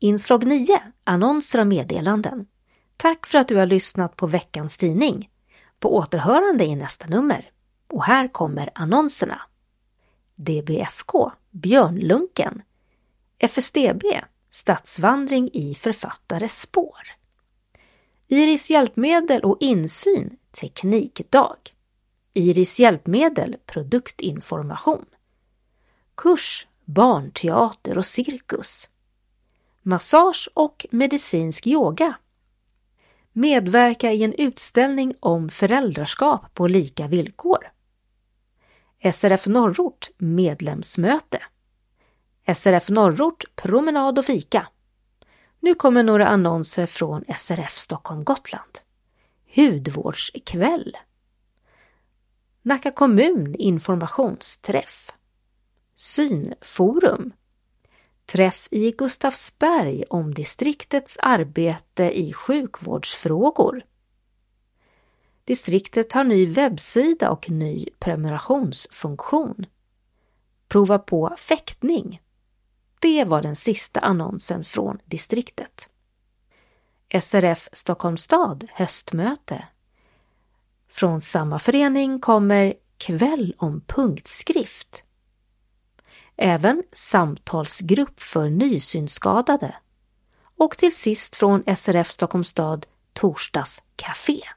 Inslag 9. Annonser och meddelanden. Tack för att du har lyssnat på veckans tidning. På återhörande i nästa nummer. Och här kommer annonserna. DBFK, Björnlunken. FSDB, Stadsvandring i författares spår. Iris hjälpmedel och insyn, teknikdag. Iris hjälpmedel, produktinformation. Kurs, barnteater och cirkus. Massage och medicinsk yoga. Medverka i en utställning om föräldraskap på lika villkor. SRF Norrort medlemsmöte. SRF Norrort promenad och fika. Nu kommer några annonser från SRF Stockholm Gotland. Hudvårdskväll. Nacka kommun informationsträff. Synforum. Träff i Gustavsberg om distriktets arbete i sjukvårdsfrågor. Distriktet har ny webbsida och ny prenumerationsfunktion. Prova på fäktning. Det var den sista annonsen från distriktet. SRF Stockholms stad höstmöte. Från samma förening kommer kväll om punktskrift. Även samtalsgrupp för nysynskadade. Och till sist från SRF Stockholms stad torsdagscafé.